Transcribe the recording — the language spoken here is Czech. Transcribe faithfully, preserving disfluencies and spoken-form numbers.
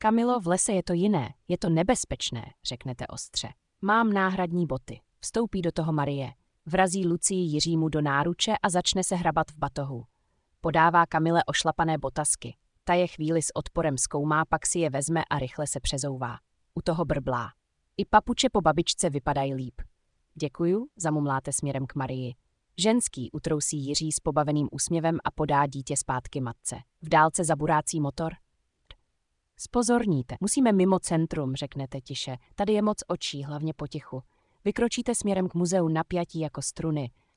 Kamilo, v lese je to jiné, je to nebezpečné, řeknete ostře. Mám náhradní boty. Vstoupí do toho Marie. Vrazí Lucii Jiřímu do náruče a začne se hrabat v batohu. Podává Kamile ošlapané botasky. Ta je chvíli s odporem zkoumá, pak si je vezme a rychle se přezouvá. U toho brblá. I papuče po babičce vypadají líp. Děkuju, zamumláte směrem k Marii. Ženský, utrousí Jiří s pobaveným úsměvem a podá dítě zpátky matce. V dálce zaburácí motor. Spozorníte, musíme mimo centrum, řeknete tiše. Tady je moc očí, hlavně potichu. Vykročíte směrem k muzeu napjatí jako struny.